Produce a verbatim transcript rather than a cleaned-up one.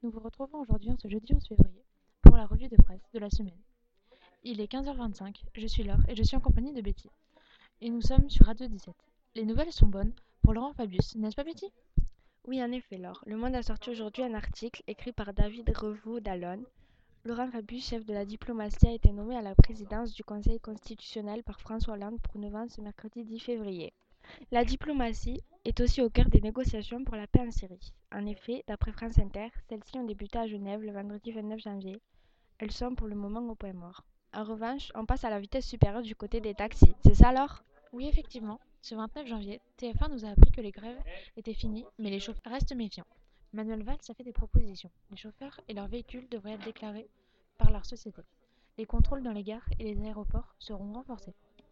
Nous vous retrouvons aujourd'hui en ce jeudi onze février pour la revue de presse de la semaine. Il est quinze heures vingt-cinq, je suis Laure et je suis en compagnie de Betty. Et nous sommes sur Radio dix-sept. Les nouvelles sont bonnes pour Laurent Fabius, n'est-ce pas Betty? Oui, en effet, Laure. Le Monde a sorti aujourd'hui un article écrit par David Revaud-Dallon. Laurent Fabius, chef de la diplomatie, a été nommé à la présidence du Conseil constitutionnel par François Hollande pour neuf ans ce mercredi dix février. La diplomatie est aussi au cœur des négociations pour la paix en Syrie. En effet, d'après France Inter, celles-ci ont débuté à Genève le vendredi vingt-neuf janvier. Elles sont pour le moment au point mort. En revanche, on passe à la vitesse supérieure du côté des taxis. C'est ça, Laure? Oui, effectivement, ce vingt-neuf janvier, T F un nous a appris que les grèves étaient finies, mais les chauffeurs restent méfiants. Manuel Valls a fait des propositions. Les chauffeurs et leurs véhicules devraient être déclarés par leur société. Les contrôles dans les gares et les aéroports seront renforcés.